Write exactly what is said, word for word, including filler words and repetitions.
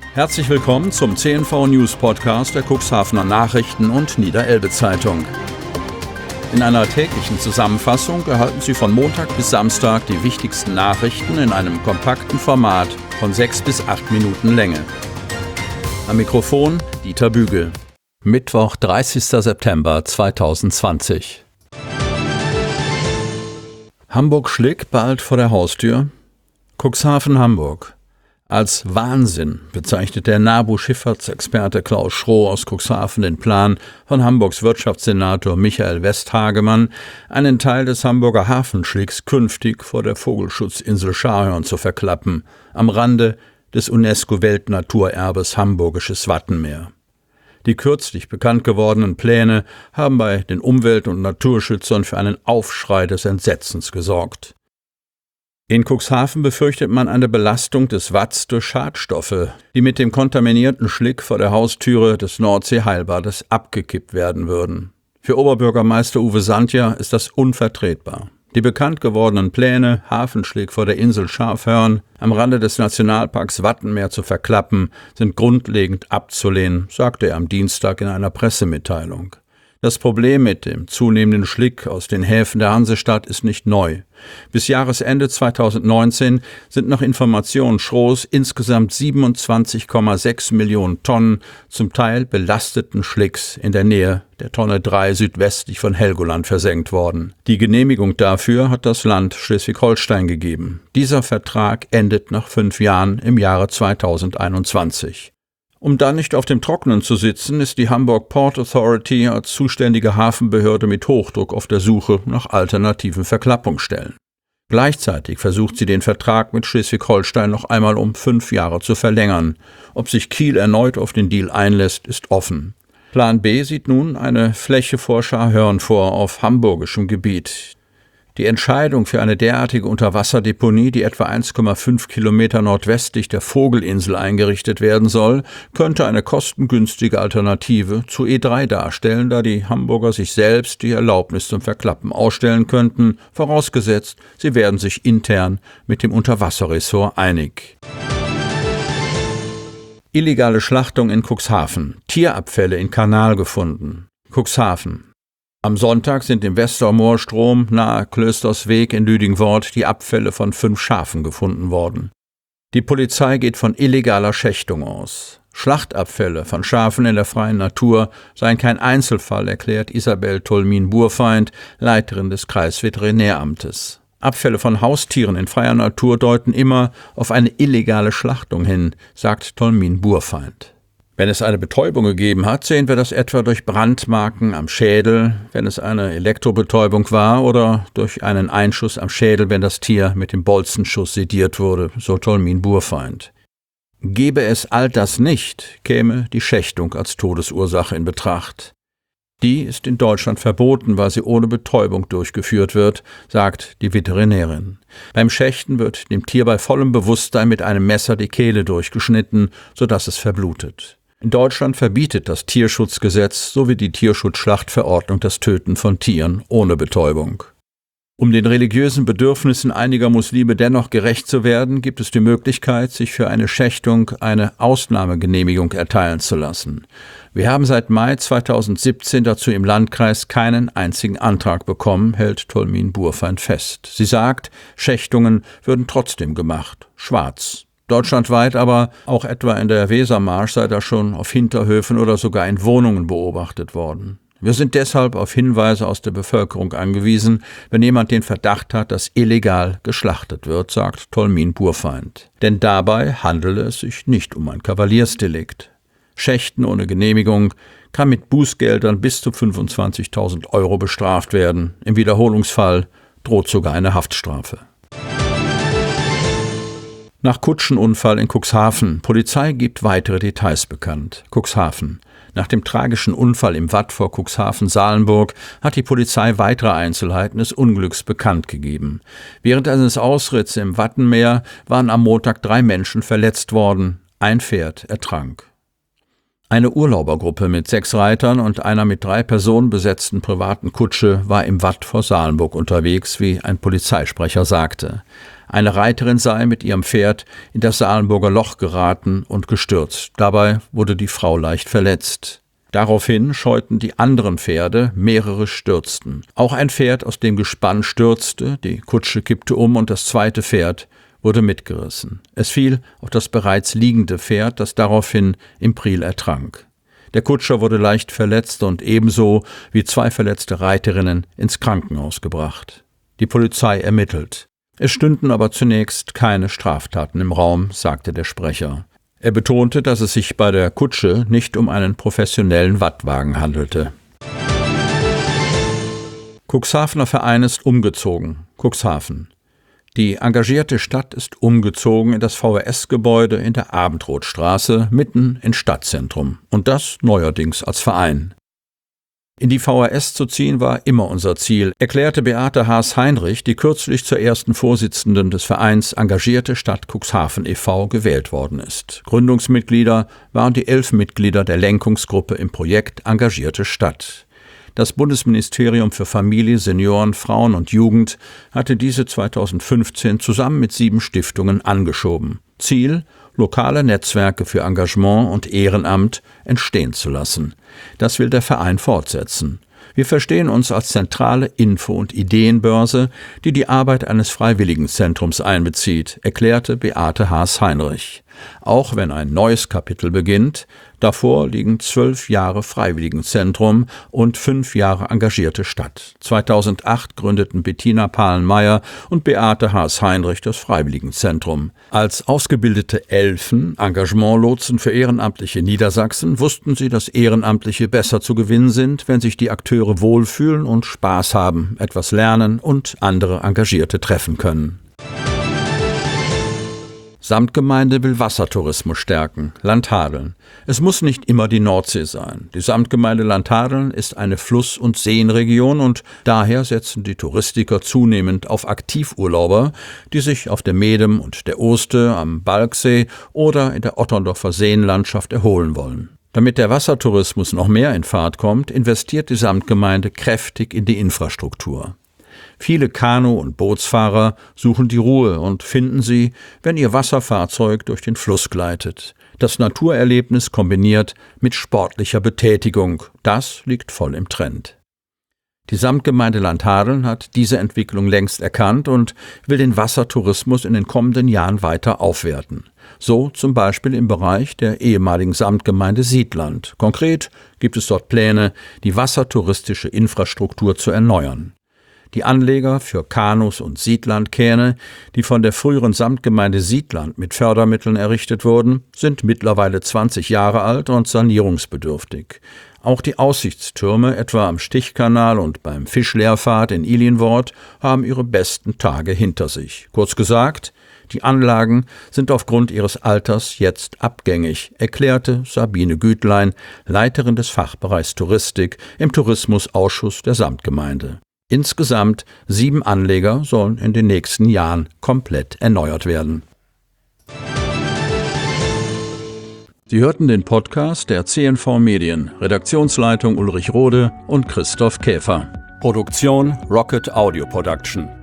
Herzlich willkommen zum C N V News Podcast der Cuxhavener Nachrichten und Niederelbe Zeitung. In einer täglichen Zusammenfassung erhalten Sie von Montag bis Samstag die wichtigsten Nachrichten in einem kompakten Format von sechs bis acht Minuten Länge. Am Mikrofon Dieter Bügel. Mittwoch, dreißigster September zweitausendzwanzig. Hamburg-Schlick bald vor der Haustür. Cuxhaven, Hamburg. Als Wahnsinn bezeichnet der NABU-Schifffahrtsexperte Klaus Schroh aus Cuxhaven den Plan von Hamburgs Wirtschaftssenator Michael Westhagemann, einen Teil des Hamburger Hafenschlicks künftig vor der Vogelschutzinsel Scharhorn zu verklappen, am Rande des UNESCO-Weltnaturerbes Hamburgisches Wattenmeer. Die kürzlich bekannt gewordenen Pläne haben bei den Umwelt- und Naturschützern für einen Aufschrei des Entsetzens gesorgt. In Cuxhaven befürchtet man eine Belastung des Watts durch Schadstoffe, die mit dem kontaminierten Schlick vor der Haustüre des Nordsee-Heilbades abgekippt werden würden. Für Oberbürgermeister Uwe Sandja ist das unvertretbar. Die bekannt gewordenen Pläne, Hafenschlick vor der Insel Scharhorn am Rande des Nationalparks Wattenmeer zu verklappen, sind grundlegend abzulehnen, sagte er am Dienstag in einer Pressemitteilung. Das Problem mit dem zunehmenden Schlick aus den Häfen der Hansestadt ist nicht neu. Bis Jahresende zweitausendneunzehn sind nach Informationen Schrohs insgesamt siebenundzwanzig Komma sechs Millionen Tonnen zum Teil belasteten Schlicks in der Nähe der Tonne drei südwestlich von Helgoland versenkt worden. Die Genehmigung dafür hat das Land Schleswig-Holstein gegeben. Dieser Vertrag endet nach fünf Jahren im Jahre zweitausendeinundzwanzig. Um dann nicht auf dem Trockenen zu sitzen, ist die Hamburg Port Authority als zuständige Hafenbehörde mit Hochdruck auf der Suche nach alternativen Verklappungsstellen. Gleichzeitig versucht sie den Vertrag mit Schleswig-Holstein noch einmal um fünf Jahre zu verlängern. Ob sich Kiel erneut auf den Deal einlässt, ist offen. Plan B sieht nun eine Fläche vor Scharhorn vor auf hamburgischem Gebiet. Die Entscheidung für eine derartige Unterwasserdeponie, die etwa eins Komma fünf Kilometer nordwestlich der Vogelinsel eingerichtet werden soll, könnte eine kostengünstige Alternative zu E drei darstellen, da die Hamburger sich selbst die Erlaubnis zum Verklappen ausstellen könnten, vorausgesetzt, sie werden sich intern mit dem Unterwasserressort einig. Illegale Schlachtung in Cuxhaven. Tierabfälle in Kanal gefunden. Cuxhaven. Am Sonntag sind im Westermoorstrom nahe Klöstersweg in Lüdingwort die Abfälle von fünf Schafen gefunden worden. Die Polizei geht von illegaler Schächtung aus. Schlachtabfälle von Schafen in der freien Natur seien kein Einzelfall, erklärt Isabel Tolmin-Burfeind, Leiterin des Kreisveterinäramtes. Abfälle von Haustieren in freier Natur deuten immer auf eine illegale Schlachtung hin, sagt Tolmin-Burfeind. Wenn es eine Betäubung gegeben hat, sehen wir das etwa durch Brandmarken am Schädel, wenn es eine Elektrobetäubung war, oder durch einen Einschuss am Schädel, wenn das Tier mit dem Bolzenschuss sediert wurde, so Tolmin-Burfeind. Gäbe es all das nicht, käme die Schächtung als Todesursache in Betracht. Die ist in Deutschland verboten, weil sie ohne Betäubung durchgeführt wird, sagt die Veterinärin. Beim Schächten wird dem Tier bei vollem Bewusstsein mit einem Messer die Kehle durchgeschnitten, sodass es verblutet. In Deutschland verbietet das Tierschutzgesetz sowie die Tierschutzschlachtverordnung das Töten von Tieren ohne Betäubung. Um den religiösen Bedürfnissen einiger Muslime dennoch gerecht zu werden, gibt es die Möglichkeit, sich für eine Schächtung eine Ausnahmegenehmigung erteilen zu lassen. Wir haben seit Mai zweitausendsiebzehn dazu im Landkreis keinen einzigen Antrag bekommen, hält Tolmin-Burfeind fest. Sie sagt, Schächtungen würden trotzdem gemacht, schwarz. Deutschlandweit aber, auch etwa in der Wesermarsch, sei das schon auf Hinterhöfen oder sogar in Wohnungen beobachtet worden. Wir sind deshalb auf Hinweise aus der Bevölkerung angewiesen, wenn jemand den Verdacht hat, dass illegal geschlachtet wird, sagt Tolmin-Burfeind. Denn dabei handele es sich nicht um ein Kavaliersdelikt. Schächten ohne Genehmigung kann mit Bußgeldern bis zu fünfundzwanzigtausend Euro bestraft werden. Im Wiederholungsfall droht sogar eine Haftstrafe. Nach Kutschenunfall in Cuxhaven. Polizei gibt weitere Details bekannt. Cuxhaven. Nach dem tragischen Unfall im Watt vor Cuxhaven-Salenburg hat die Polizei weitere Einzelheiten des Unglücks bekannt gegeben. Während eines Ausritts im Wattenmeer waren am Montag drei Menschen verletzt worden. Ein Pferd ertrank. Eine Urlaubergruppe mit sechs Reitern und einer mit drei Personen besetzten privaten Kutsche war im Watt vor Salenburg unterwegs, wie ein Polizeisprecher sagte. Eine Reiterin sei mit ihrem Pferd in das Salenburger Loch geraten und gestürzt. Dabei wurde die Frau leicht verletzt. Daraufhin scheuten die anderen Pferde, mehrere stürzten. Auch ein Pferd aus dem Gespann stürzte, die Kutsche kippte um und das zweite Pferd wurde mitgerissen. Es fiel auf das bereits liegende Pferd, das daraufhin im Priel ertrank. Der Kutscher wurde leicht verletzt und ebenso wie zwei verletzte Reiterinnen ins Krankenhaus gebracht. Die Polizei ermittelt. Es stünden aber zunächst keine Straftaten im Raum, sagte der Sprecher. Er betonte, dass es sich bei der Kutsche nicht um einen professionellen Wattwagen handelte. Cuxhavener Verein ist umgezogen. Cuxhaven. Die engagierte Stadt ist umgezogen in das V H S-Gebäude in der Abendrotstraße, mitten im Stadtzentrum. Und das neuerdings als Verein. In die V H S zu ziehen war immer unser Ziel, erklärte Beate Haas-Heinrich, die kürzlich zur ersten Vorsitzenden des Vereins Engagierte Stadt Cuxhaven e V gewählt worden ist. Gründungsmitglieder waren die elf Mitglieder der Lenkungsgruppe im Projekt Engagierte Stadt. Das Bundesministerium für Familie, Senioren, Frauen und Jugend hatte diese zweitausendfünfzehn zusammen mit sieben Stiftungen angeschoben. Ziel: lokale Netzwerke für Engagement und Ehrenamt entstehen zu lassen. Das will der Verein fortsetzen. Wir verstehen uns als zentrale Info- und Ideenbörse, die die Arbeit eines Freiwilligenzentrums einbezieht, erklärte Beate Haas-Heinrich. Auch wenn ein neues Kapitel beginnt, davor liegen zwölf Jahre Freiwilligenzentrum und fünf Jahre engagierte Stadt. zweitausendacht gründeten Bettina Pahlen-Meyer und Beate Haas-Heinrich das Freiwilligenzentrum. Als ausgebildete Elfen, Engagementlotsen für Ehrenamtliche Niedersachsen, wussten sie, dass Ehrenamtliche besser zu gewinnen sind, wenn sich die Akteure wohlfühlen und Spaß haben, etwas lernen und andere Engagierte treffen können. Samtgemeinde will Wassertourismus stärken. Landhadeln. Es muss nicht immer die Nordsee sein. Die Samtgemeinde Landhadeln ist eine Fluss- und Seenregion und daher setzen die Touristiker zunehmend auf Aktivurlauber, die sich auf der Medem und der Oste, am Balksee oder in der Otterndorfer Seenlandschaft erholen wollen. Damit der Wassertourismus noch mehr in Fahrt kommt, investiert die Samtgemeinde kräftig in die Infrastruktur. Viele Kanu- und Bootsfahrer suchen die Ruhe und finden sie, wenn ihr Wasserfahrzeug durch den Fluss gleitet. Das Naturerlebnis kombiniert mit sportlicher Betätigung, das liegt voll im Trend. Die Samtgemeinde Landhadeln hat diese Entwicklung längst erkannt und will den Wassertourismus in den kommenden Jahren weiter aufwerten. So zum Beispiel im Bereich der ehemaligen Samtgemeinde Siedland. Konkret gibt es dort Pläne, die wassertouristische Infrastruktur zu erneuern. Die Anleger für Kanus und Siedlandkähne, die von der früheren Samtgemeinde Siedland mit Fördermitteln errichtet wurden, sind mittlerweile zwanzig Jahre alt und sanierungsbedürftig. Auch die Aussichtstürme, etwa am Stichkanal und beim Fischlehrpfad in Ilienwort, haben ihre besten Tage hinter sich. Kurz gesagt, die Anlagen sind aufgrund ihres Alters jetzt abgängig, erklärte Sabine Gütlein, Leiterin des Fachbereichs Touristik im Tourismusausschuss der Samtgemeinde. Insgesamt sieben Anleger sollen in den nächsten Jahren komplett erneuert werden. Sie hörten den Podcast der C N V Medien, Redaktionsleitung Ulrich Rode und Christoph Käfer. Produktion Rocket Audio Production.